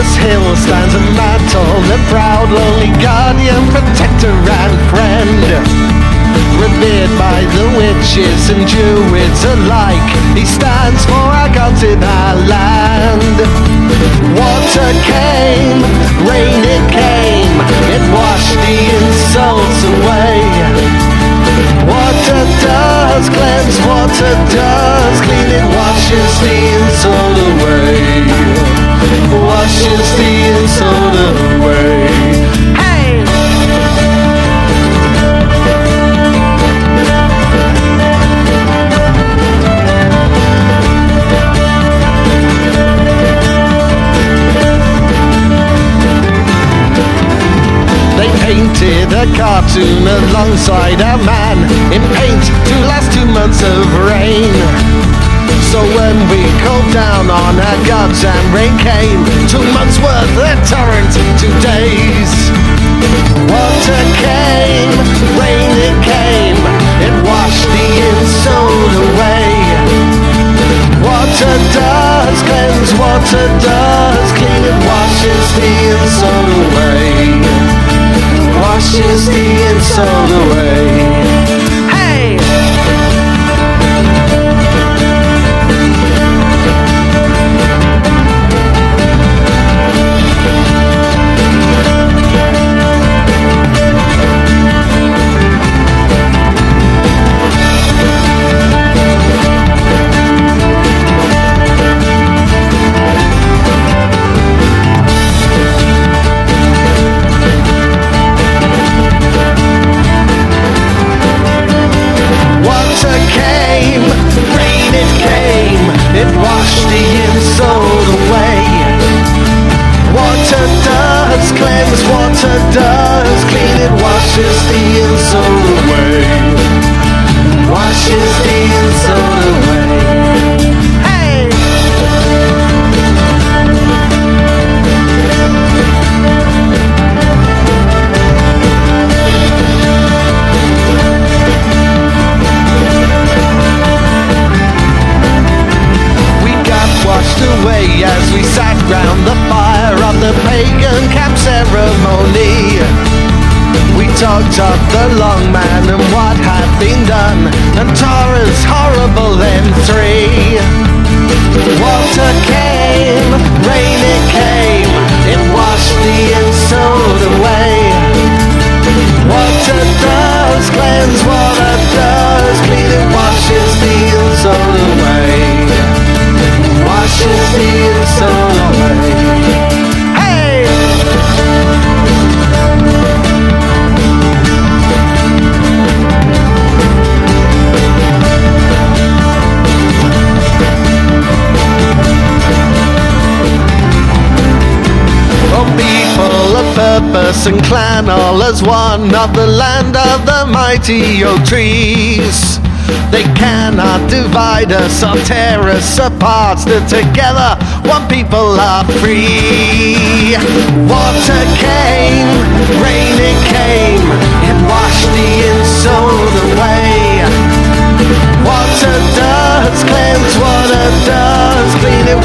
this hill stands a man tall and proud, lonely guardian, protector and friend. Revered by the witches and druids alike, he stands for our gods in our land. Water came, rain it came, it washed the insults away. Water does cleanse, water does clean, it washes the insult away. Washes the insult away. Hey! They painted a cartoon alongside a man in paint to last 2 months of rain. So when we called down on our gods and rain came, 2 months worth of torrent, 2 days. Water came, rain it came, it washed the insult away. Water does cleanse, water does clean, it washes the insult away. Washes the insult away. Hey! It washed the insult away. Water does cleanse, water does clean, it washes the insult away. Washes the insult away. Hey! Washed away as we sat round the fire of the pagan camp ceremony. We talked of the long man and what had been done, and Taurus horrible M3. Water came, rain it came, it washed the insult away. Water does cleanse, water does clean, it washes the insult away. Washes the insult away. Hey! Oh, people of purpose and clan, all as one, of the land of the mighty oak trees. They cannot divide us or tear us apart. Still together, one people are free. Water came, rain it came, it washed the insult away. Water does cleanse, water does clean, it